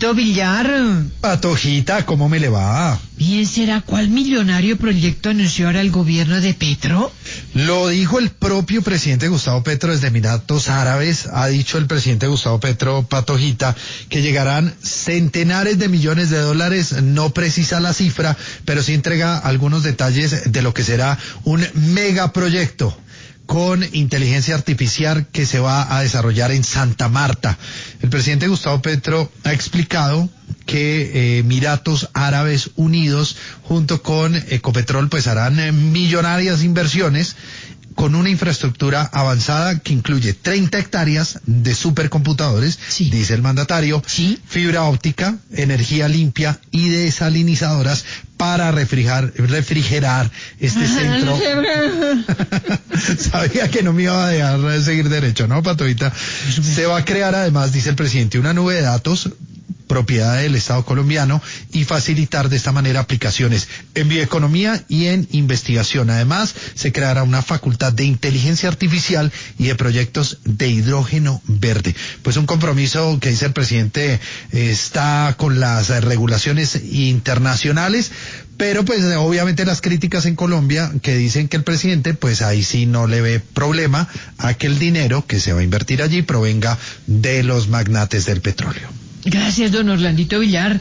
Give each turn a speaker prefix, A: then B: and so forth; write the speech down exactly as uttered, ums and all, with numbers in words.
A: Orlandito Villar.
B: Patojita, ¿cómo me le va?
A: Bien, ¿será cuál millonario proyecto anunció ahora el gobierno de Petro?
B: Lo dijo el propio presidente Gustavo Petro desde Emiratos Árabes. Ha dicho el presidente Gustavo Petro, Patojita, que llegarán centenares de millones de dólares. No precisa la cifra, pero sí entrega algunos detalles de lo que será un megaproyecto con inteligencia artificial que se va a desarrollar en Santa Marta. El presidente Gustavo Petro ha explicado que eh, Emiratos Árabes Unidos junto con Ecopetrol pues harán eh, millonarias inversiones con una infraestructura avanzada que incluye treinta hectáreas de supercomputadores, sí, dice el mandatario,
A: sí,
B: fibra óptica, energía limpia y desalinizadoras para refrigerar, refrigerar este centro. Sabía que no me iba a dejar seguir derecho, ¿no, Patojita? Se va a crear además, dice el presidente, una nube de datos propiedad del Estado colombiano y facilitar de esta manera aplicaciones en bioeconomía y en investigación. Además, se creará una facultad de inteligencia artificial y de proyectos de hidrógeno verde. Pues un compromiso que dice el presidente está con las regulaciones internacionales, pero pues obviamente las críticas en Colombia que dicen que el presidente pues ahí sí no le ve problema a que el dinero que se va a invertir allí provenga de los magnates del petróleo.
A: Gracias, don Orlandito Villar.